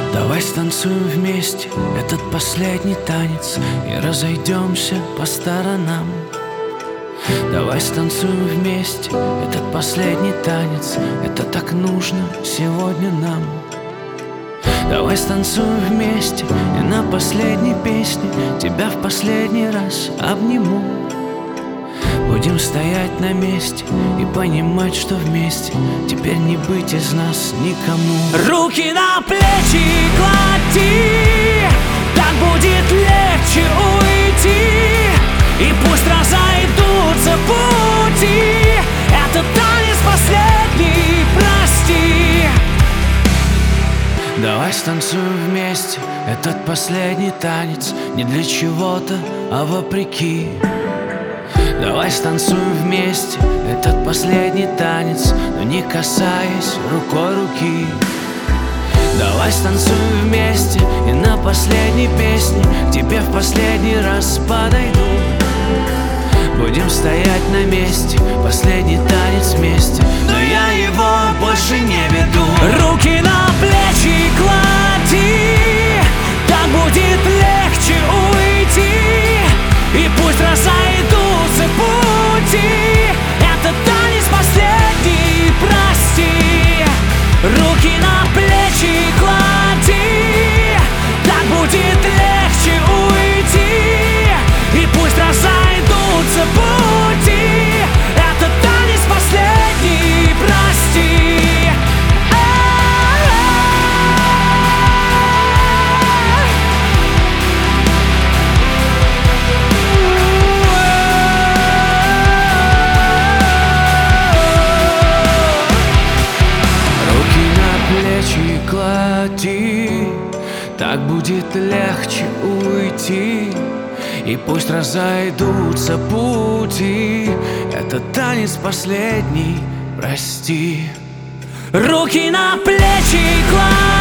Давай станцуем вместе этот последний танец и разойдемся по сторонам. Давай станцуем вместе этот последний танец, это так нужно сегодня нам. Давай станцуем вместе и на последней песне тебя в последний раз обниму. Будем стоять на месте и понимать, что вместе теперь не быть из нас никому. Руки на плечи клади, так будет легче уйти. И пусть разойдутся пути, это танец последний, прости. Давай станцуем вместе этот последний танец, не для чего-то, а вопреки. Давай станцуем вместе этот последний танец, но не касаясь рукой руки. Давай станцуем вместе и на последней песне к тебе в последний раз подойду. Будем стоять на месте, последний танец вместе, но я его больше не веду. Руки на плечи клади, так будет легче уйти. И пусть разойдутся пути, это танец последний, прости. Руки на плечи клади, так будет легче уйти. И пусть разойдутся пути, это танец последний, прости. Клади, так будет легче уйти. И пусть разойдутся пути, это танец последний, прости. Руки на плечи клади.